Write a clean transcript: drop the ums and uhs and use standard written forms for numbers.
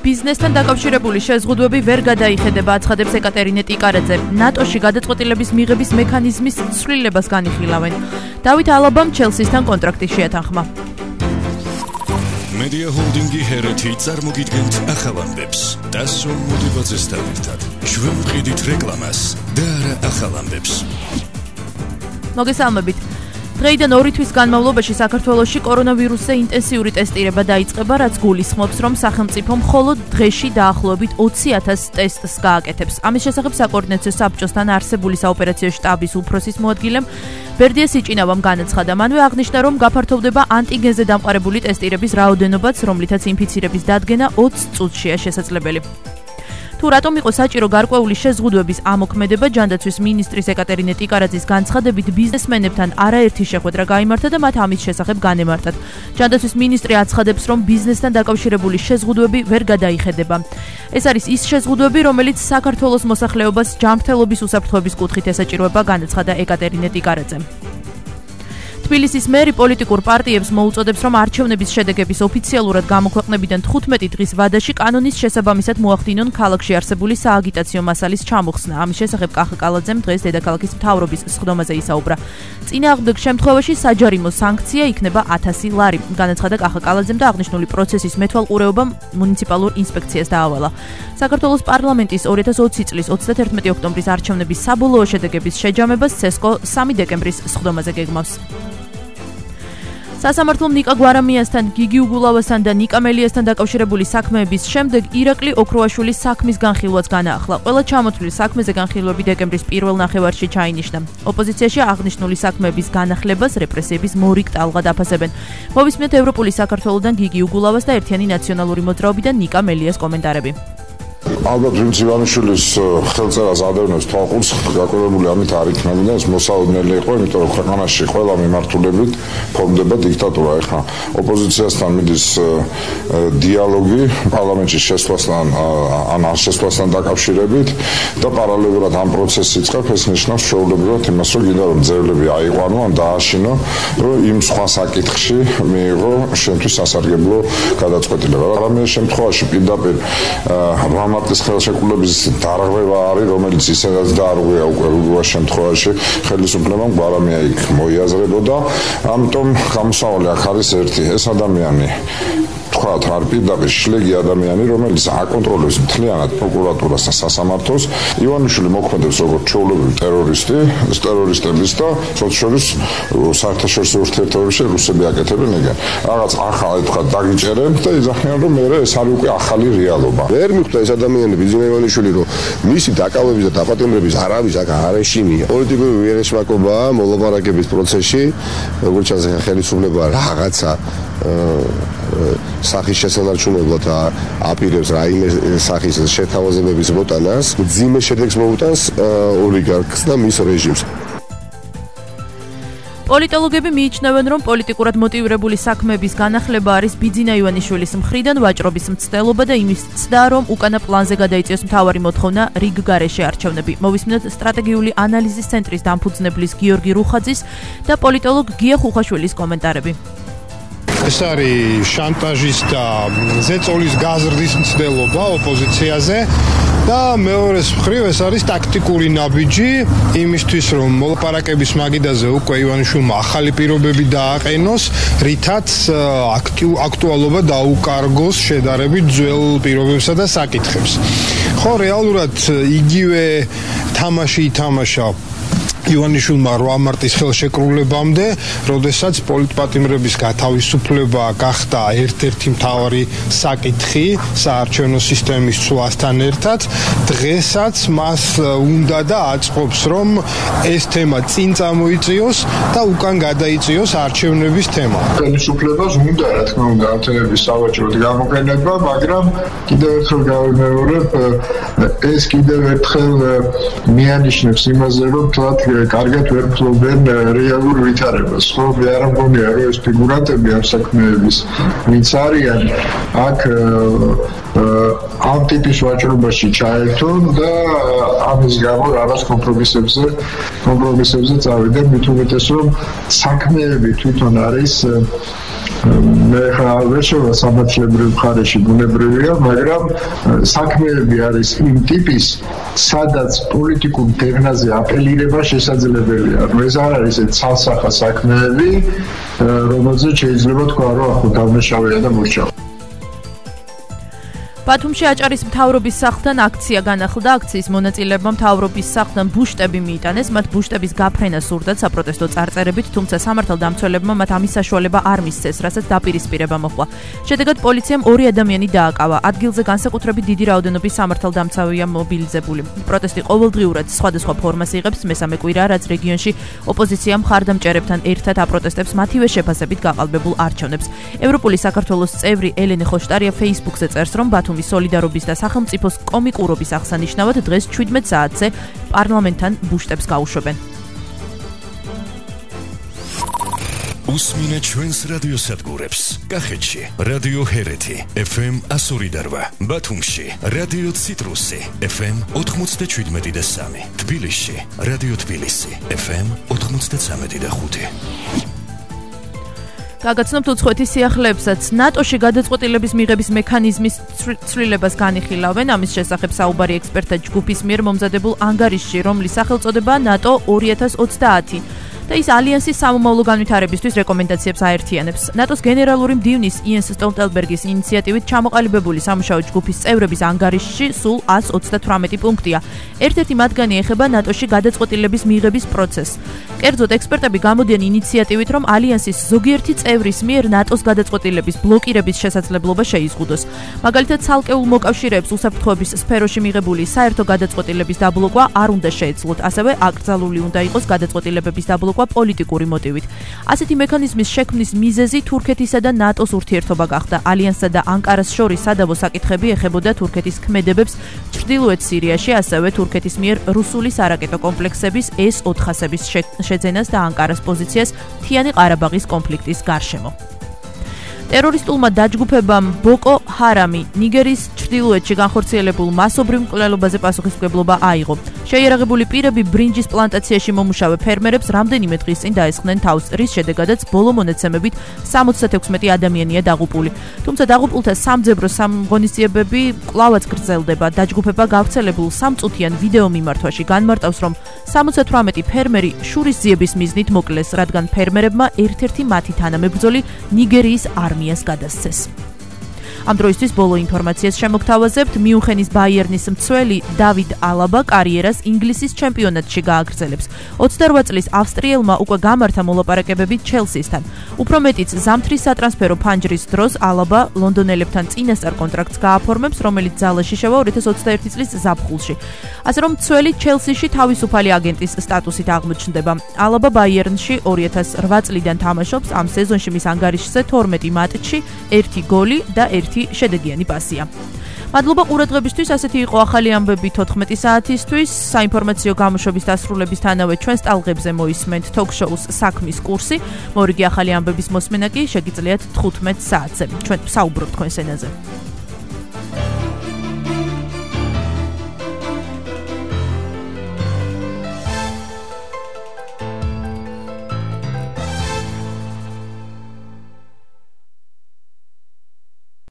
ბიზნესთან დაკავშირებული შეზღუდვები ვერ გადაიხედება, აცხადებს ეკატერინე ტიკარაძე. ნატოში გადაწყვეტილების მიღების მექანიზმის ცვლილებას განიხილავენ. დავით ალაბამ ჩელსისთან კონტრაქტი შეათანხმა. Media Holdingi Hereti წარმოგიდგენთ ახალ ამბებს. დასო მოდებაძესთან ერთად. ჩვენ ვყიდით რეკლამას და არა ახალ ამბებს. მოგესალმებით. დღეიდან 2 თვის განმავლობაში საქართველოში კორონავირუსზე ინტენსიური ტესტირება დაიწყება, რაც გულისხმობს, რომ სახელმწიფო მხოლოდ დღეში დაახლოებით 20,000 ტესტს გააკეთებს. ამის შესახებ საკოორდინაციო საბჭოსთან არსებული საოპერაციო შტაბის უფროსის მოადგილემ ბერდია სიჭინავამ განაცხადა. მანვე აღნიშნა, რომ გაფართოვდება ანტიგენზე დამყარებული ტესტირების რაოდენობაც, რომლითაც ინფიცირების დადგენა 20 წუთშია შესაძლებელი. თუ რატომ იყო საჭირო გარკვეული შეზღუდვების ამოქმედება, ჯანდაცვის მინისტრის ეკატერინე ტიკარაძის განცხადებით ბიზნესმენებთან არაერთი შეხვედრა გაიმართა და მათ ამის შესახებ განემართათ. ჯანდაცვის მინისტრი აცხადებს, რომ ბიზნესთან დაკავშირებული შეზღუდვები ვერ გადაიხედება. ეს არის ის შეზღუდვები, რომელიც საქართველოს მოსახლეობას ჯანმრთელობის უსაფრთხოების კუთხით ესაჭიროება, განაცხადა ეკატერინე ტიკარაძემ. თბილისის მერი პოლიტიკურ პარტიებს მოუწოდებს, რომ არჩევნების შედეგების ოფიციალურად გამოქვეყნებიდან 15 დღის ვადაში კანონის შესაბამისად მოახდინონ ქალაქში არსებული სააგიტაციო მასალის ჩამოხსნა. ამის შესახებ კახა კალაძემ დღეს დედაქალაქის მთავრობის სხდომაზე ისაუბრა. წინააღმდეგ შემთხვევაში საჯარიმო სანქცია იქნება 1000 ლარი. განაცხადა კახა კალაძემ და აღნიშნული პროცესის მეთვალყურეობა მუნიციპალურ ინსპექციას დაავალა. საქართველოს პარლამენტის 2020 წლის 31 ოქტომბრის არჩევნების საბოლოო შედეგების შეჯამებას CESCO 3 დეკემბრის სხდომაზე გეგმავს. სასამართლომ ნიკა გვარამიასთან, გიგი უგულავასთან და ნიკა მელიასთან დაკავშირებული საქმეების შემდეგ ირაკლი ოქროაშვილის საქმის განხილვაც განაახლა. ყველა ჩამოთვლილ საქმეზე განხილვები დეკემბრის პირველ ნახევარში ჩაინიშნა. ოპოზიციაში აღნიშნული საქმეების განახლებას რეპრესიების მორიგ ტალღად აფასებენ. მოვისმენთ ევროპული საქართველოდან გიგი უგულავას და ერთიანი ნაციონალური მოძრაობიდან ნიკა მელიას კომენტარები. ალბათ ვინც ივანიშვილის ხელწერას ადევნებს თვალყურს, გაკეთებული ამით არ იქნებოდა, ეს მოსაოდნელი იყო, იმიტომ რომ ქვეყანაში ყველა მიმართულებით ფორმდება დიქტატურა. ეხლა ოპოზიციასთან მიდის დიალოგი პარლამენტში შესვლასთან, ან არ შესვლასთან დაკავშირებით და პარალელურად ამ პროცესს იწყებ, ეს ნიშნავს შეულებრივად იმას, რომ გინდა რომ ძევლები აიყვანო, ან დააშინო, რომ იმ სხვა საკითხში მიიღო შენთვის სასარგებლო გადაწყვეტილება. რამე შემთხვევაში პირდაპირ მამატის ხელშეკრულების დარღვევა არის, რომელიც ისედაც დაარღვია უკვე რუგუას შემთხვევაში ხელისუფლებამ გვარამია იქ მოიაზრებოდა. ამიტომ გამოსავალი აქ არის ერთი, ეს ადამიანი თქვათ არ პირდაპირ შლეგი ადამიანი, რომელიც აკონტროლებს მთლიანად პროკურატურას და სასამართლოს. ივანიშვილი მოქმედებს როგორც ჩვეულებრივი ტერორისტი, ეს ტერორისტების და შორის საერთაშორისო ურთიერთობებში რუსები აკეთებენ ეგენ. რაღაც ახალი თქვათ დაგიჭერენ და იძახიან, რომ მე ეს არის უკვე ახალი რეალობა. ვერ მიხვდა ეს ადამიანი ბიზნეს ივანიშვილი, რომ მისი დაკავების და დაპატიმრების არავის აქ არ ეშინია. პოლიტიკური ვიერესმაკობაა მოლაპარაკების პროცესში, როგორც ჩანს ხელისუფლება რაღაცა სახის შესანარჩუნებლად აპირებს რაიმე სახის შეთავაზებების მოტანას, მძიმე შედეგს მოუტანს ოლიგარქს და მის რეჟიმს. პოლიტოლოგები მიიჩნევენ, რომ პოლიტიკურად მოტივირებული საქმეების განახლება არის ბიძინა ივანიშვილის მხრიდან ვაჭრობის მცდელობა და იმის ცდა, რომ უკანა პლანზე გადაიწიოს მთავარი მოთხოვნა რიგ გარეშე არჩევნები. მოვისმინოთ სტრატეგიული ანალიზის ცენტრის დამფუძნებლის გიორგი რუხაძის და პოლიტოლოგ გია ხუხაშვილის კომენტარები. ეს არის შანტაჟის და ზეწოლის გაზრდის მცდელობა ოპოზიციაზე და მეორეს მხრივ ეს არის ტაქტიკური ნაბიჯი იმისთვის, რომ მოლაპარაკების მაგიდაზე უკვე ივანიშვილმა ახალი პირობები დააყენოს, რითაც აქტუალობა დაუკარგოს შედარებით ძველ პირობებსა და საკითხებს. ხო, რეალურად იგივე თამაში ითამაშა ივანიშვილმა 8 მარტის ხელშეკრულებამდე, როდესაც პოლიტპატიმრების გათავისუფლება გახდა ერთ-ერთი მთავარი საკითხი საარჩევნო სისტემის ცვლასთან ერთად, დღესაც მას უნდა და აწყობს, რომ ეს თემა წინ წამოიწიოს და უკან გადაიწიოს არჩევნების თემა. ხელისუფლებას უნდა, რა თქმა უნდა, ამ თემების სავაჭროდ გამოყენება, მაგრამ კიდევ ერთხელ გავიმეორებ, ეს კიდევ ერთხელ მიანიშნებს იმაზე, რომ თვათ კარგად ვერ ფლობენ რეალურ ვითარებას. ხო, მე არ მგონია, რომ ეს ფიგურანტები ამ საქმეების ვინც არიან, აქ ამ ტიპის ვაჭრობაში ჩაერთონ და ამის გამო რაღაც კომპრომისებზე წავიდნენ, მით უმეტეს რომ საქმეები თვითონ არის მე ხა ვერ შევა სამართლებრივ მხარეში ბუნებრივია, მაგრამ საქმეები არის იმ ტიპის, სადაც პოლიტიკურ დევნაზე აპელირება შესაძლებელია. ეს არ არის ცალსახა საქმეები, რომელზეც შეიძლება თქვა, რომ ახლა დამნაშავეა და მოსჭავა. ბათუმში აჭარის მთავრობის სახლთან აქცია განახლდა. აქციის მონაწილეებმა მთავრობის სახლთან ბუშტები მიიტანეს. მათ ბუშტების გაფრენა სურდათ საპროტესტო წარწერებით, თუმცა სამართალდამცველებმა მათ ამის საშუალება არ მისცეს, რასაც დაპირისპირება მოჰყვა. შედეგად პოლიციამ 2 ადამიანი დააკავა. ადგილზე განსაკუთრებით დიდი რაოდენობის სამართალდამცავია მობილიზებული. პროტესტი ყოველდღიურად სხვადასხვა ფორმას იღებს. მესამე კვირაა, რაც რეგიონში ოპოზიცია მხარდამჭერებთან ერთად აპროტესტებს მათივე შეფასებით გაყალბებულ არჩევნებს. ევროპული საქართველოს წევრი ელენე ხოშტარია Facebook-ზე წერს, რომ ბათუმის სოლიდარობის და სახელმწიფოს კომიკურობის აღსანიშნავად დღეს 17 საათზე პარლამენტთან ბუშტებს გაუშვებენ. უსმინე ჩვენს რადიოსადგურებს. კახეთში რადიო ჰერეთი FM 102.8, ბათუმში რადიო ციტრუსი FM 97.3, თბილისში რადიო თბილისი FM 93.5. გაგაცნობთ უცხოეთის სიახლეებსაც. ნატოში გადაწყვეტილების მიღების მექანიზმის ცვლილებას განიხილავენ. ამის შესახებ საუბარი ექსპერტთა ჯგუფის მიერ მომზადებულ ანგარიშში, რომლის სახელწოდებაა ნატო 2030 და ის ალიანსის სამომავლო განვითარებისთვის რეკომენდაციებს აერთიანებს. ნატოს გენერალური მდივნის იენს სტოლტენბერგის ინიციატივით ჩამოყალიბებული სამუშაო ჯგუფის წევრების ანგარიშში სულ 128 პუნქტია. ერთ-ერთი მათგანი ეხება ნატოში გადაწყვეტილების მიღების პროცესს. კერძოდ, ექსპერტები გამოდიან ინიციატივით, რომ ალიანსის ზოგიერთი წევრის მიერ ნატოს გადაწყვეტილების ბლოკირების შესაძლებლობა შეიზღუდოს. მაგალითად, ცალკეულ მოკავშირეებს უსაფრთხოების სფეროში მიღებული საერთო გადაწყვეტილების დაბლოკვა არ უნდა შეეძლოთ, ასევე აკრძალული უნდა იყოს გადაწყვეტილებების დაბლოკვა პოლიტიკური მოტივით. ასეთი მექანიზმის შექმნის მიზეზი თურქეთისა და ნატოს ურთიერთობა გახდა. ალიანსსა და ანკარას შორის სადავო საკითხები ეხებოდა თურქეთის ქმედებებს ჩრდილოეთ სირიაში, ასევე თურქეთის მიერ რუსული სარაკეტო კომპლექსების S-400-ების შეძენას და ანკარას პოზიციას მთიანი ყარაბაღის კონფლიქტის გარშემო. ტერორისტულმა დაჯგუფებამ ბოკო ჰარამი ნიგერის ჩრდილოეთში განხორციელებულ მასობრივ მკვლელობაზე პასუხისმგებლობა აიღო. შეიარაღებული პირები ბრინჯის პლანტაციაში მომუშავე ფერმერებს რამდენიმე დღის წინ დაესხნენ თავს, რის შედეგადაც ბოლო მონაცემებით 76 ადამიანია დაღუპული. თუმცა დაღუპულთა სამძებრო სამღონისძიებები კვლავაც გრძელდება. დაჯგუფება გავრცელებულ სამწუთიან ვიდეო მიმართვაში განმარტავს, რომ 78 ფერმერი შურისძიების მიზნით მოკლეს, რადგან ფერმერებმა ერთ-ერთი მათი თანამებრძოლი ნიგერიის არმიას გადასცეს. ამ დროისთვის ბოლო ინფორმაციას შემოგთავაზებთ. მიუნხენის ბაიერნის მცველი დავიდ ალაბა კარიერას ინგლისის ჩემპიონატში გააგრძელებს. 28 წლის ავსტრიელმა უკვე გამართა მოლაპარაკებები ჩელსისთან. უფრო მეტიც, ზამთრის სატრანსფერო ფანჯრის დროს ალაბა ლონდონელებთან წინასწარ კონტრაქტს გააფორმებს, რომელიც ძალაში შევა 2021 წლის ზაფხულში. ასე რომ მცველი ჩელსიში თავისუფალი აგენტის სტატუსით აღმოჩნდება. ალაბა ბაიერნში 2008 წლიდან თამაშობს. ამ სეზონში მის ანგარიშზე 12 მატჩი, 1 გოლი და 1 შედეგიანი პასია. მადლობა ყურადღებისთვის. ასეთი იყო ახალი ამბები 14 საათისთვის. საინფორმაციო გამოშვების დასრულებისთანავე ჩვენს ტალღებზე მოისმენთ თოქ-შოუს საქმის კურსი. მორიგი ახალი ამბების მოსმენა კი შეგიძლიათ 15 საათზე. ჩვენ საუბრობთ თქვენს ენაზე.